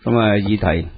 議題，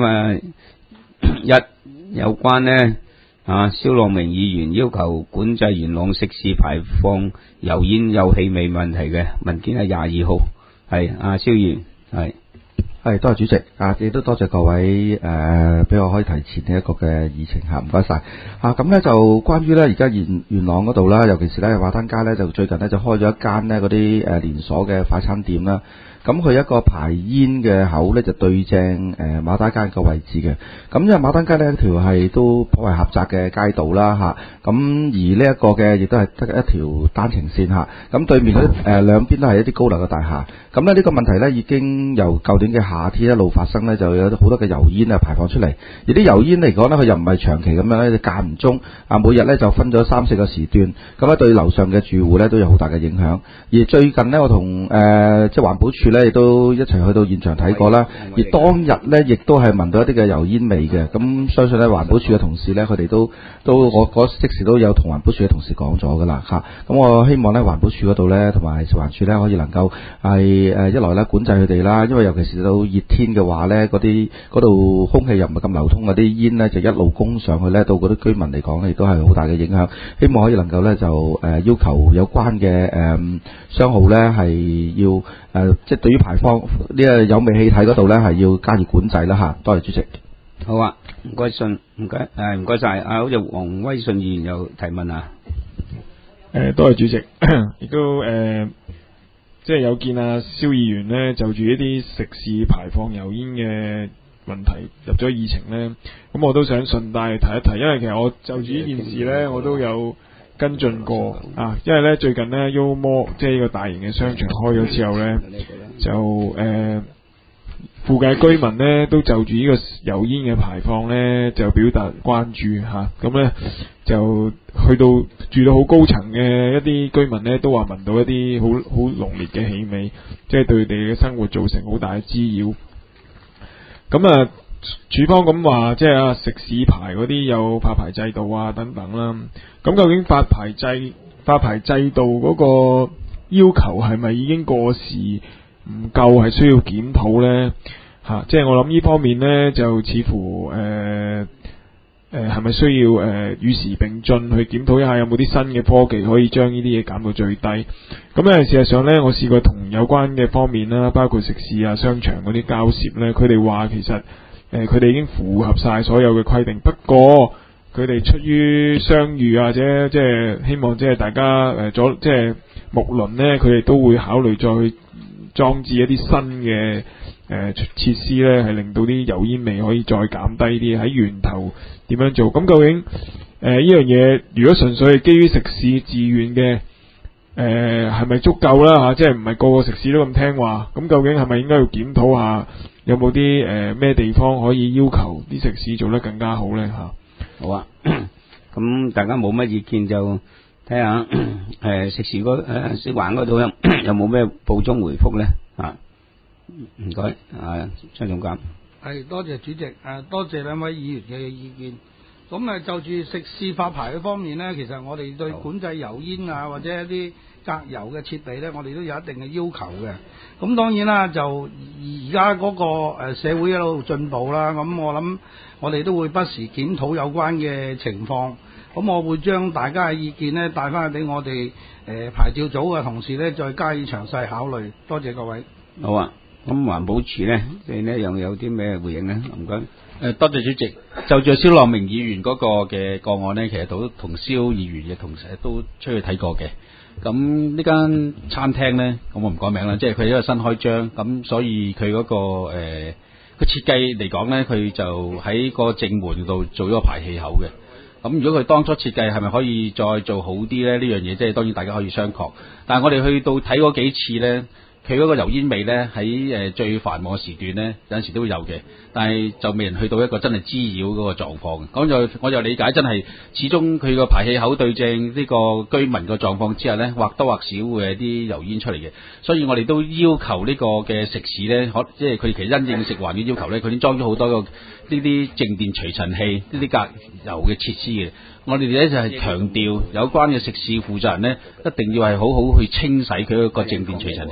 一有關呢蕭樂明議員要求管制元朗食肆排放油煙有氣味問題嘅文件係22號，係蕭議員係多謝主席亦都多謝各位俾我可以提前呢一個嘅議程唔該晒咁咧就關於咧而家元朗嗰度啦，尤其是咧馬丹街咧就最近咧就開咗一間咧嗰啲連鎖嘅快餐店啦。咁佢一個排煙嘅口咧就對正馬丹街個位置嘅。咁因為馬丹街呢一條係都頗為狹窄嘅街道啦咁而呢一個嘅亦都係得一條單程線咁對面嗰啲兩邊都係一啲高樓嘅大廈。咁咧呢個問題咧已經由舊年嘅夏天一路發生咧，就有好多嘅油煙排放出嚟。而啲油煙嚟講咧，佢又唔係長期咁樣咧，間唔中每日咧就分咗3-4個時段，咁咧對樓上嘅住戶咧都有好大嘅影響。而最近呢，我同即係環保署咧亦都一齊去到現場睇過啦。而當日咧亦都係聞到一啲嘅油煙味嘅。咁相信咧環保署嘅同事咧，佢哋都我即時都有同環保署嘅同事講咗噶啦咁我希望咧環保署嗰度咧同埋食環署咧可以能夠係一來咧管制佢哋啦，因為尤其是到熱天嘅話咧，嗰度空氣又唔係咁流通，嗰啲煙咧就一路攻上去咧，到嗰啲居民嚟講咧亦都係好大嘅影響。希望可以能夠咧就要求有關嘅商號咧係要即係對於排放呢個有味氣體嗰度咧係要加以管制啦多謝主席。 好啊，唔該晒。好似黃威信議員有提問多謝主席，亦都即係有見蕭議員呢就住一啲食肆排放油煙嘅問題入咗議程呢，咁我都想順帶提一提，因為其實我就住呢件事呢，我都有跟進過因為呢最近呢 Umore 即係呢個大型嘅商場開咗之後呢，就附近嘅居民呢都就住呢個油煙嘅排放呢就表達關注咁呢就去到住到好高層嘅一啲居民呢都話聞到一啲好濃烈嘅氣味，即係對佢哋嘅生活造成好大嘅滋擾。咁署方咁話即係食肆牌嗰啲有發牌制度等等啦。咁究竟發牌制度嗰個要求係咪已經過時唔夠，係需要檢討呢？即係我諗呢方面呢，就似乎係咪需要與時並進去檢討一下，有冇啲新嘅科技可以將呢啲嘢減到最低？咁事實上呢，我試過同有關嘅方面啦，包括食肆商場嗰啲交涉呢，佢哋話其實佢哋已經符合晒所有嘅規定，不過佢哋出於商譽或者即係希望即係大家即係睦鄰呢，佢哋都會考慮再去裝置一啲新嘅設施呢，係令到啲油煙味可以再減低啲，喺源頭點樣做？咁究竟呢樣嘢如果純粹係基於食肆自願嘅係咪足夠啦？即係唔係個個食肆都咁聽話？咁究竟係咪應該要檢討下，有冇啲咩地方可以要求啲食肆做得更加好呢？ 好啊，咁大家冇乜意見就睇下食肆食環嗰度有冇咩補充回覆呢？唔該，張總監。 係，多謝主席，多謝兩位議員嘅意見。咁就住食肆發牌嘅方面呢，其實我哋對管制油煙或者一啲隔油嘅設備呢，我哋都有一定嘅要求嘅。咁當然啦，就而家嗰個社會一路進步啦，咁我諗我哋都會不時檢討有關嘅情況。咁我會將大家嘅意見呢帶翻去俾我哋牌照組嘅同事呢，再加以詳細考慮。多謝各位。 好啊。咁環保署呢，你呢又有啲咩回應呢？唔該。 多謝主席。就住蕭樂明議員嗰個嘅個案呢，其實都同蕭議員嘅同事都出去睇過嘅。咁呢間餐廳呢，咁我唔講名啦，即係佢一個新開張，咁所以佢嗰個個設計嚟講呢，佢就喺個正門度做咗個排氣口嘅。咁如果佢當初設計係咪可以再做好啲呢？呢樣嘢即係當然大家可以商榷。但係我哋去到睇嗰幾次呢，佢嗰個油煙味呢，喺最繁忙嘅時段呢，有陣時都會有嘅，但係就未人去到一個真係滋擾嗰個狀況。咁我就理解真係始終佢個排氣口對正呢個居民個狀況之下呢，或多或少會有啲油煙出嚟嘅。所以我哋都要求呢個嘅食肆呢，即係佢其實因應食環嘅要求呢，佢已經裝咗好多個呢啲靜電除塵器、呢啲隔油嘅設施嘅。我哋咧就係強調有關嘅食肆負責人呢，一定要係好好去清洗佢一個靜電除塵器，因為呢個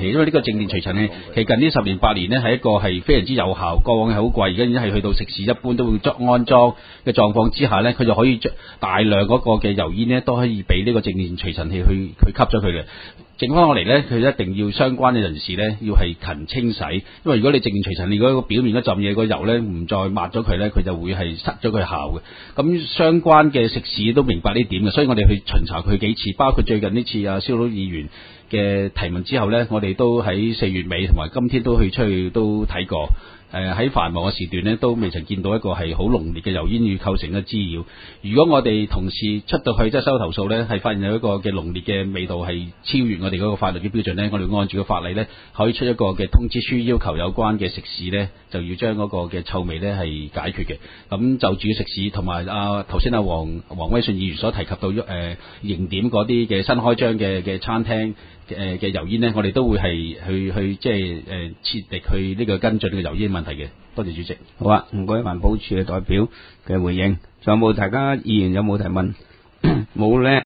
正念除塵器，其實近呢10年8年呢，係一個係非常之有效，過往係好貴，而家已經係去到食肆一般都會安裝嘅狀況之下呢，佢就可以大量嗰個嘅油煙呢，都可以俾呢個正念除塵器去吸咗佢嘅。剩翻落嚟呢，佢一定要相關嘅人士呢，要係勤清洗，因為如果你正念除塵，你嗰個表面嗰浸嘢個油呢，唔再抹咗佢呢，佢就會係失咗佢效嘅。咁相關嘅食肆都明白呢點嘅，所以我哋去巡查佢幾次，包括最近呢次啊蕭老議員嘅提問之後呢，我哋都喺4月尾同埋今天都去出去都睇過。喺繁忙嘅時段呢，都未曾見到一個係好濃烈嘅油煙與構成嘅滋擾。如果我哋同事出到去即係收投訴呢，係發現有一個嘅濃烈嘅味道係超越我哋嗰個法律嘅標準呢，我哋按住個法例呢，可以出一個嘅通知書，要求有關嘅食肆呢，就要將嗰個嘅臭味呢係解決嘅。咁就住食肆同埋頭先黃威信議員所提及到刑點嗰啲嘅新開張嘅餐廳嘅油煙呢，我哋都會係去即係切力去呢個跟進呢個油煙問題嘅。多謝主席。 好啊，唔該環保署嘅代表嘅回應。仲有冇大家議員有冇提問？冇咧。